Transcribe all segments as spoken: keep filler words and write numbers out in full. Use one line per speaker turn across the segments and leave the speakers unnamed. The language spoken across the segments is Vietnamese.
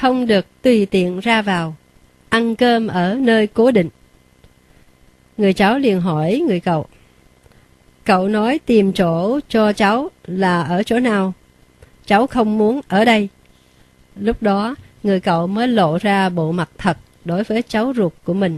không được tùy tiện ra vào, ăn cơm ở nơi cố định. Người cháu liền hỏi người cậu: Cậu nói tìm chỗ cho cháu là ở chỗ nào? Cháu không muốn ở đây. Lúc đó người cậu mới lộ ra bộ mặt thật đối với cháu ruột của mình.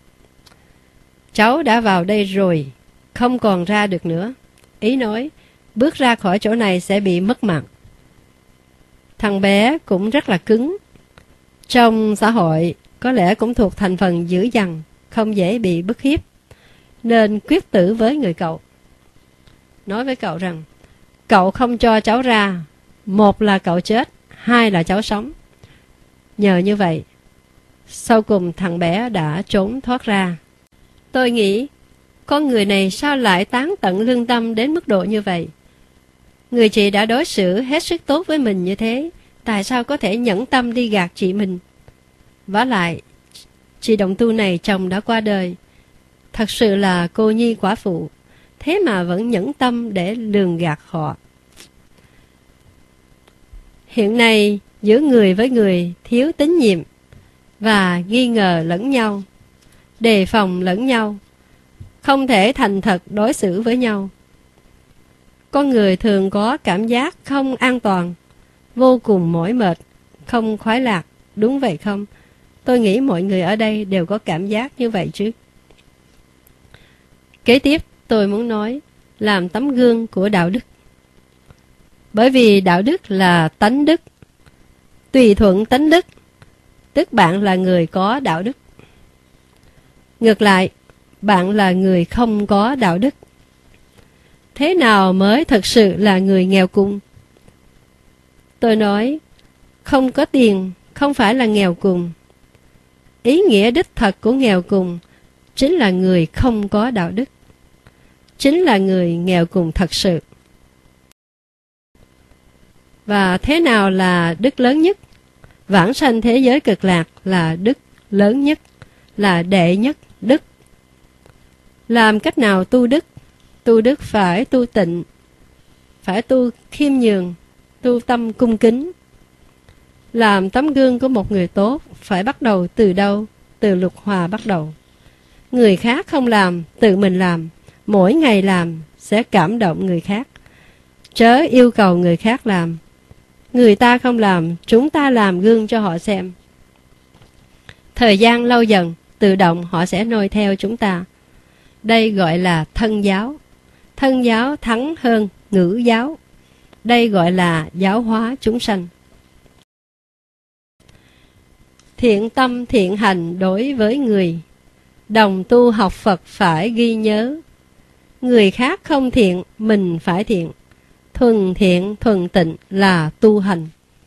Cháu đã vào đây rồi, không còn ra được nữa. Ý nói bước ra khỏi chỗ này sẽ bị mất mạng. Thằng bé cũng rất là cứng. Trong xã hội có lẽ cũng thuộc thành phần dữ dằn, không dễ bị bức hiếp, nên quyết tử với người cậu. Nói với cậu rằng cậu không cho cháu ra, một là cậu chết, hai là cháu sống. Nhờ như vậy, sau cùng thằng bé đã trốn thoát ra. Tôi nghĩ con người này sao lại tán tận lương tâm đến mức độ như vậy? Người chị đã đối xử hết sức tốt với mình như thế, tại sao có thể nhẫn tâm đi gạt chị mình? Vả lại, chị đồng tu này chồng đã qua đời, thật sự là cô nhi quả phụ, thế mà vẫn nhẫn tâm để lường gạt họ. Hiện nay giữa người với người thiếu tín nhiệm và nghi ngờ lẫn nhau, đề phòng lẫn nhau, không thể thành thật đối xử với nhau. Con người thường có cảm giác không an toàn, vô cùng mỏi mệt, không khoái lạc, đúng vậy không? Tôi nghĩ mọi người ở đây đều có cảm giác như vậy chứ. Kế tiếp tôi muốn nói làm tấm gương của đạo đức. Bởi vì đạo đức là tánh đức, tùy thuận tánh đức, tức bạn là người có đạo đức. Ngược lại, bạn là người không có đạo đức. Thế nào mới thực sự là người nghèo cùng? Tôi nói, không có tiền không phải là nghèo cùng. Ý nghĩa đích thật của nghèo cùng chính là người không có đạo đức, chính là người nghèo cùng thật sự. Và thế nào là đức lớn nhất? Vãng sanh thế giới cực lạc là đức lớn nhất, là đệ nhất đức. Làm cách nào tu đức? Tu đức phải tu tịnh, phải tu khiêm nhường, tu tâm cung kính. Làm tấm gương của một người tốt phải bắt đầu từ đâu? Từ lục hòa bắt đầu. Người khác không làm, tự mình làm, mỗi ngày làm sẽ cảm động người khác. Chớ yêu cầu người khác làm. Người ta không làm, chúng ta làm gương cho họ xem. Thời gian lâu dần, tự động họ sẽ noi theo chúng ta. Đây gọi là thân giáo. Thân giáo thắng hơn ngữ giáo. Đây gọi là giáo hóa chúng sanh. Thiện tâm thiện hành đối với người. Đồng tu học Phật phải ghi nhớ. Người khác không thiện, mình phải thiện. Thuần thiện, thuần tịnh là tu hành.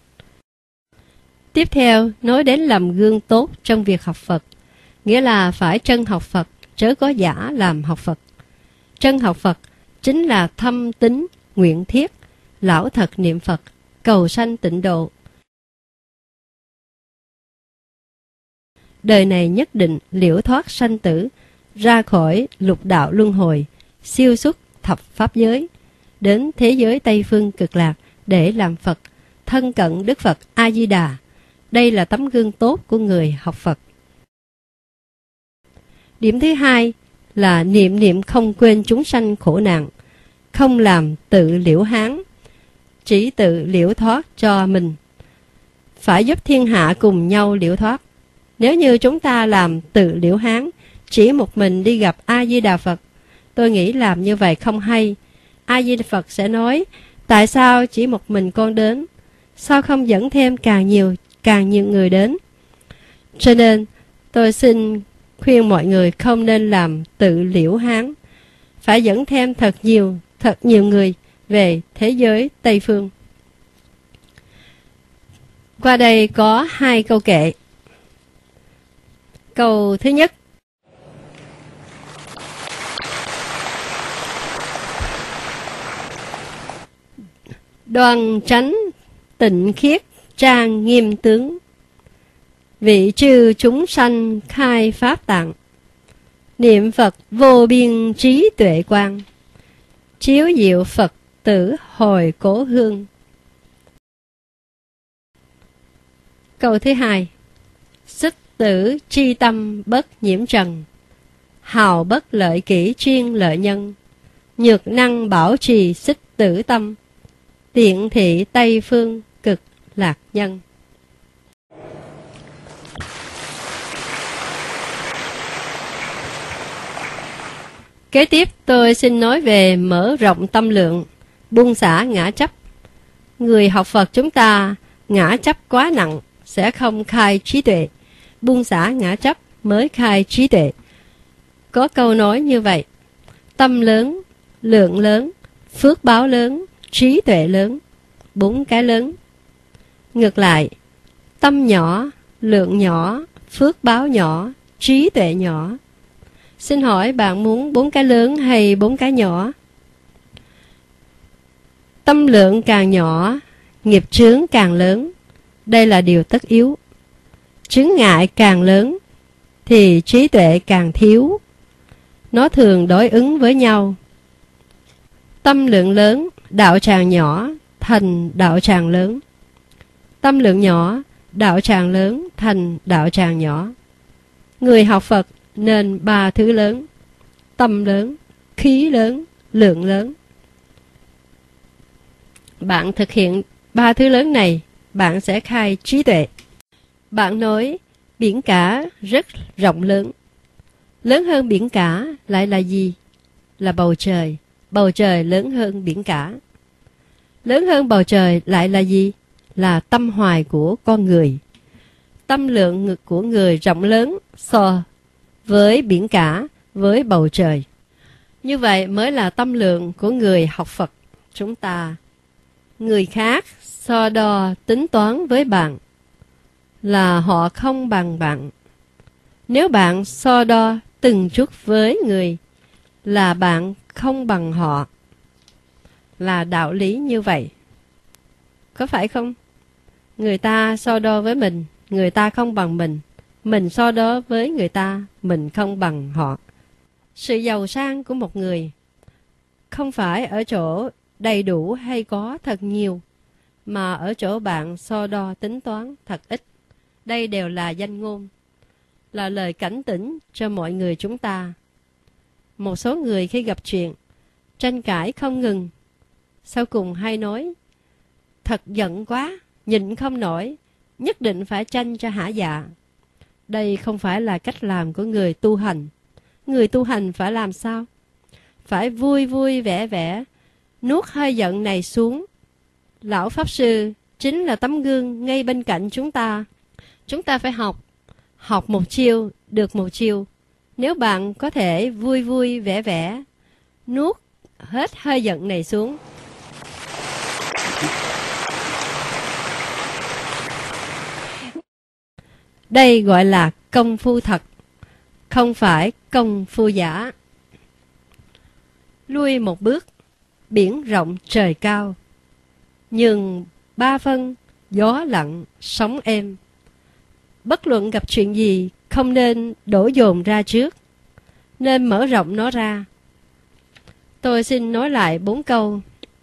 Tiếp theo, nói đến làm gương tốt trong việc học Phật. Nghĩa là phải chân học Phật, chớ có giả làm học Phật. Chân học Phật chính là thâm tín, nguyện thiết, lão thật niệm Phật, cầu sanh tịnh độ. Đời này nhất định liễu thoát sanh tử, ra khỏi lục đạo luân hồi, siêu xuất thập pháp giới, đến thế giới Tây Phương cực lạc để làm Phật, thân cận Đức Phật A-di-đà. Đây là tấm gương tốt của người học Phật. Điểm thứ hai là niệm niệm không quên chúng sanh khổ nạn, không làm tự liễu hán, chỉ tự liễu thoát cho mình. Phải giúp thiên hạ cùng nhau liễu thoát. Nếu như chúng ta làm tự liễu hán, chỉ một mình đi gặp A-di-đà Phật, tôi nghĩ làm như vậy không hay. A-di-đà Phật sẽ nói, tại sao chỉ một mình con đến? Sao không dẫn thêm càng nhiều, càng nhiều người đến? Cho nên, tôi xin khuyên mọi người không nên làm tự liễu hán, phải dẫn thêm thật nhiều, thật nhiều người về thế giới Tây Phương. Qua đây có hai câu kệ. Câu thứ nhất: đoan chánh tịnh khiết trang nghiêm tướng, vị chư chúng sanh khai pháp tạng, niệm Phật vô biên trí tuệ quang, chiếu diệu Phật tử hồi cố hương. Câu thứ hai. Xích tử chi tâm bất nhiễm trần, hào bất lợi kỷ chuyên lợi nhân, nhược năng bảo trì xích tử tâm, tiện thị Tây phương cực lạc nhân. Kế tiếp tôi xin nói về mở rộng tâm lượng, buông xả ngã chấp. Người học Phật chúng ta ngã chấp quá nặng sẽ không khai trí tuệ, buông xả ngã chấp mới khai trí tuệ. Có câu nói như vậy: tâm lớn, lượng lớn, phước báo lớn, trí tuệ lớn, bốn cái lớn. Ngược lại, tâm nhỏ, lượng nhỏ, phước báo nhỏ, trí tuệ nhỏ. Xin hỏi bạn muốn bốn cái lớn hay bốn cái nhỏ? Tâm lượng càng nhỏ, nghiệp chướng càng lớn. Đây là điều tất yếu. Chướng ngại càng lớn thì trí tuệ càng thiếu. Nó thường đối ứng với nhau. Tâm lượng lớn, đạo tràng nhỏ, thành đạo tràng lớn. Tâm lượng nhỏ, đạo tràng lớn, thành đạo tràng nhỏ. Người học Phật nên ba thứ lớn: tâm lớn, khí lớn, lượng lớn. Bạn thực hiện ba thứ lớn này, bạn sẽ khai trí tuệ. Bạn nói biển cả rất rộng lớn. Lớn hơn biển cả lại là gì? Là bầu trời. Bầu trời lớn hơn biển cả. Lớn hơn bầu trời lại là gì? Là tâm hoài của con người. Tâm lượng ngực của người rộng lớn so với biển cả, với bầu trời. Như vậy mới là tâm lượng của người học Phật chúng ta. Người khác so đo tính toán với bạn là họ không bằng bạn. Nếu bạn so đo từng chút với người là bạn không bằng họ. Là đạo lý như vậy. Có phải không? Người ta so đo với mình, người ta không bằng mình. Mình so đo với người ta, mình không bằng họ. Sự giàu sang của một người không phải ở chỗ đầy đủ hay có thật nhiều, mà ở chỗ bạn so đo tính toán thật ít. Đây đều là danh ngôn, là lời cảnh tỉnh cho mọi người chúng ta. Một số người khi gặp chuyện, tranh cãi không ngừng, sau cùng hay nói: thật giận quá, nhịn không nổi, nhất định phải tranh cho hả dạ. Đây không phải là cách làm của người tu hành. Người tu hành phải làm sao? Phải vui vui vẻ vẻ, nuốt hơi giận này xuống. Lão Pháp Sư chính là tấm gương ngay bên cạnh chúng ta. Chúng ta phải học. Học một chiêu, được một chiêu. Nếu bạn có thể vui vui vẻ vẻ, nuốt hết hơi giận này xuống, đây gọi là công phu thật, không phải công phu giả. Lui một bước, biển rộng trời cao, nhường ba phân, gió lặng, sóng êm. Bất luận gặp chuyện gì, không nên đổ dồn ra trước, nên mở rộng nó ra. Tôi xin nói lại bốn câu.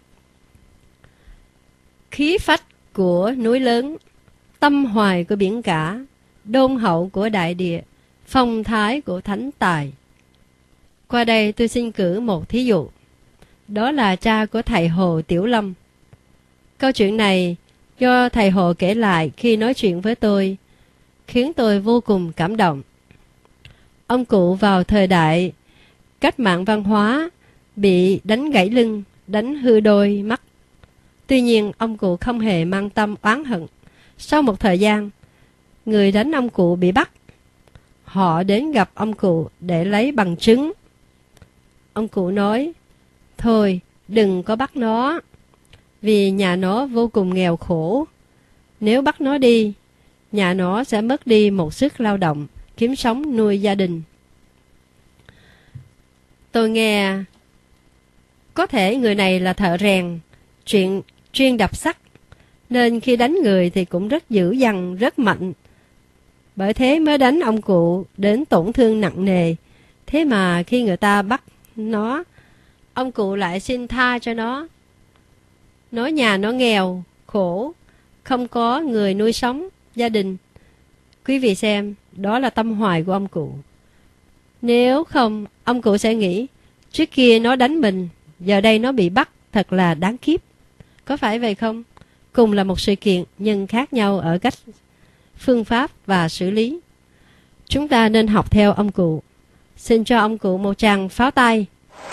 Khí phách của núi lớn, tâm hoài của biển cả, đôn hậu của đại địa, phong thái của thánh tài. Qua đây tôi xin cử một thí dụ. Đó là cha của thầy Hồ Tiểu Lâm. Câu chuyện này do thầy Hồ kể lại khi nói chuyện với tôi, khiến tôi vô cùng cảm động. Ông cụ vào thời đại cách mạng văn hóa bị đánh gãy lưng, đánh hư đôi mắt. Tuy nhiên ông cụ không hề mang tâm oán hận. Sau một thời gian, người đánh ông cụ bị bắt. Họ đến gặp ông cụ để lấy bằng chứng. Ông cụ nói: thôi đừng có bắt nó, vì nhà nó vô cùng nghèo khổ. Nếu bắt nó đi, nhà nó sẽ mất đi một sức lao động, kiếm sống nuôi gia đình. Tôi nghe có thể người này là thợ rèn, chuyện chuyên đập sắt, nên khi đánh người thì cũng rất dữ dằn, rất mạnh. Bởi thế mới đánh ông cụ đến tổn thương nặng nề. Thế mà khi người ta bắt nó, ông cụ lại xin tha cho nó. Nói nhà nó nghèo, khổ, không có người nuôi sống, gia đình. Quý vị xem, đó là tâm hoài của ông cụ. Nếu không, ông cụ sẽ nghĩ, trước kia nó đánh mình, giờ đây nó bị bắt, thật là đáng kiếp. Có phải vậy không? Cùng là một sự kiện, nhưng khác nhau ở cách phương pháp và xử lý. Chúng ta nên học theo ông cụ. Xin cho ông cụ một tràng pháo tay.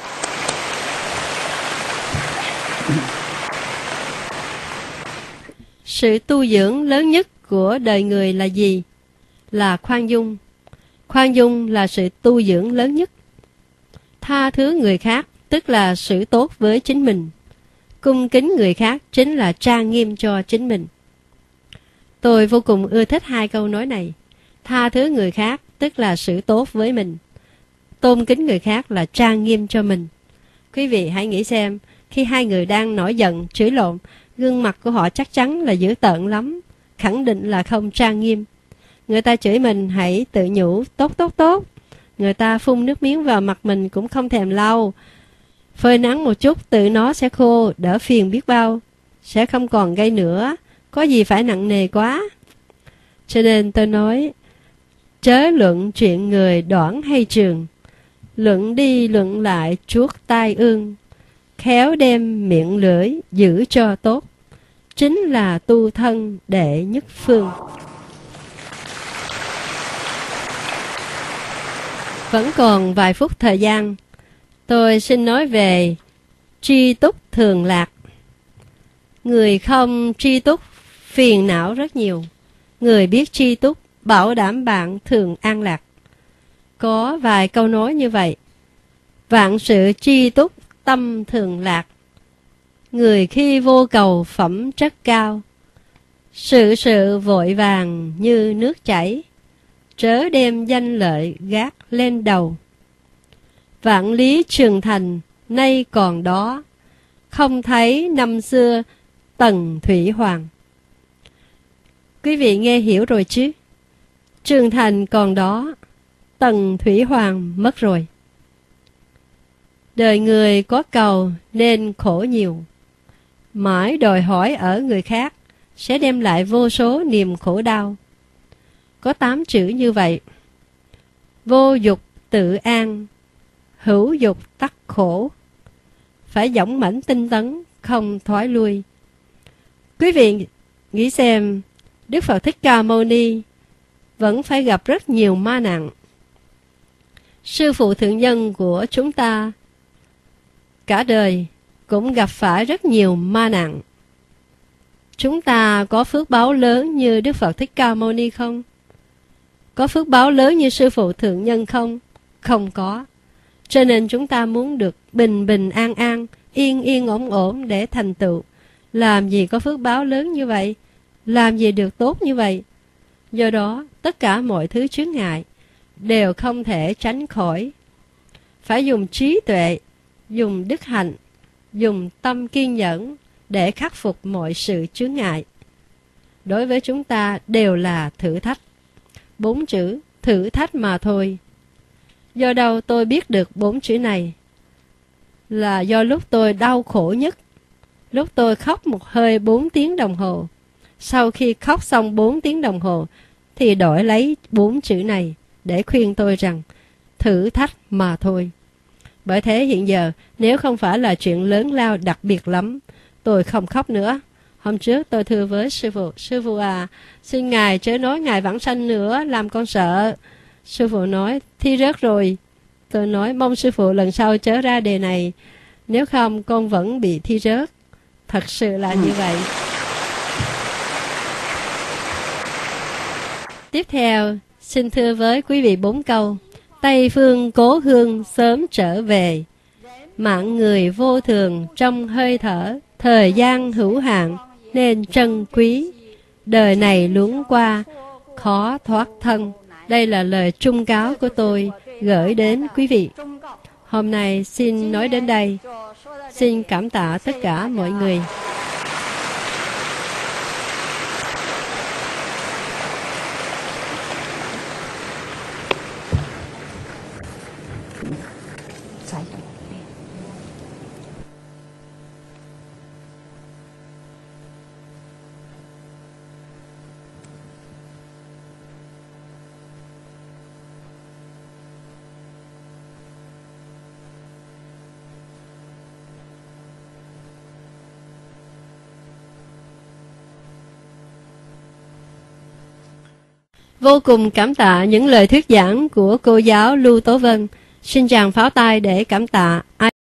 Sự tu dưỡng lớn nhất của đời người là gì? Là khoan dung. Khoan dung là sự tu dưỡng lớn nhất. Tha thứ người khác tức là xử tốt với chính mình. Cung kính người khác chính là trang nghiêm cho chính mình. Tôi vô cùng ưa thích hai câu nói này. Tha thứ người khác tức là xử tốt với mình. Tôn kính người khác là trang nghiêm cho mình. Quý vị hãy nghĩ xem, khi hai người đang nổi giận, chửi lộn, gương mặt của họ chắc chắn là dữ tợn lắm, khẳng định là không trang nghiêm. Người ta chửi mình hãy tự nhủ tốt tốt tốt. Người ta phun nước miếng vào mặt mình cũng không thèm lau. Phơi nắng một chút tự nó sẽ khô, đỡ phiền biết bao. Sẽ không còn gây nữa, có gì phải nặng nề quá. Cho nên tôi nói, chớ luận chuyện người đoản hay trường. Luận đi luận lại chuốt tai ương. Khéo đem miệng lưỡi giữ cho tốt. Chính là tu thân đệ nhất phương. Vẫn còn vài phút thời gian, tôi xin nói về tri túc thường lạc. Người không tri túc phiền não rất nhiều. Người biết tri túc bảo đảm bạn thường an lạc. Có vài câu nói như vậy. Vạn sự tri túc tâm thường lạc. Người khi vô cầu phẩm chất cao. Sự sự vội vàng như nước chảy. Trớ đem danh lợi gác lên đầu. Vạn lý trường thành nay còn đó. Không thấy năm xưa Tần Thủy Hoàng. Quý vị nghe hiểu rồi chứ? Trường thành còn đó, Tần Thủy Hoàng mất rồi. Đời người có cầu nên khổ nhiều. Mãi đòi hỏi ở người khác sẽ đem lại vô số niềm khổ đau. Có tám chữ như vậy. Vô dục tự an, hữu dục tắc khổ. Phải dõng mãnh tinh tấn, không thoái lui. Quý vị nghĩ xem, Đức Phật Thích Ca Mâu Ni vẫn phải gặp rất nhiều ma nạn. Sư phụ thượng nhân của chúng ta cả đời cũng gặp phải rất nhiều ma nạn. Chúng ta có phước báo lớn như Đức Phật Thích Ca Mâu Ni không? Có phước báo lớn như sư phụ thượng nhân không? Không có. Cho nên chúng ta muốn được bình bình an an, yên yên ổn ổn để thành tựu. Làm gì có phước báo lớn như vậy? Làm gì được tốt như vậy? Do đó, tất cả mọi thứ chướng ngại đều không thể tránh khỏi. Phải dùng trí tuệ, dùng đức hạnh, dùng tâm kiên nhẫn để khắc phục mọi sự chướng ngại. Đối với chúng ta đều là thử thách. Bốn chữ thử thách mà thôi. Do đâu tôi biết được bốn chữ này? Là do lúc tôi đau khổ nhất, lúc tôi khóc một hơi bốn tiếng đồng hồ. Sau khi khóc xong bốn tiếng đồng hồ thì đổi lấy bốn chữ này để khuyên tôi rằng thử thách mà thôi. Bởi thế hiện giờ nếu không phải là chuyện lớn lao đặc biệt lắm, tôi không khóc nữa. Hôm trước tôi thưa với sư phụ, sư phụ à, xin ngài chớ nói ngài vãng sanh nữa, làm con sợ. Sư phụ nói thi rớt rồi. Tôi nói mong sư phụ lần sau chớ ra đề này, nếu không con vẫn bị thi rớt. Thật sự là như vậy. Tiếp theo, xin thưa với quý vị bốn câu. Tây phương cố hương sớm trở về. Mạng người vô thường trong hơi thở. Thời gian hữu hạn nên trân quý. Đời này luống qua, khó thoát thân. Đây là lời trung cáo của tôi gửi đến quý vị. Hôm nay xin nói đến đây. Xin cảm tạ tất cả mọi người. Vô cùng cảm tạ những lời thuyết giảng của cô giáo Lưu Tố Vân. Xin chàng pháo tay để cảm tạ.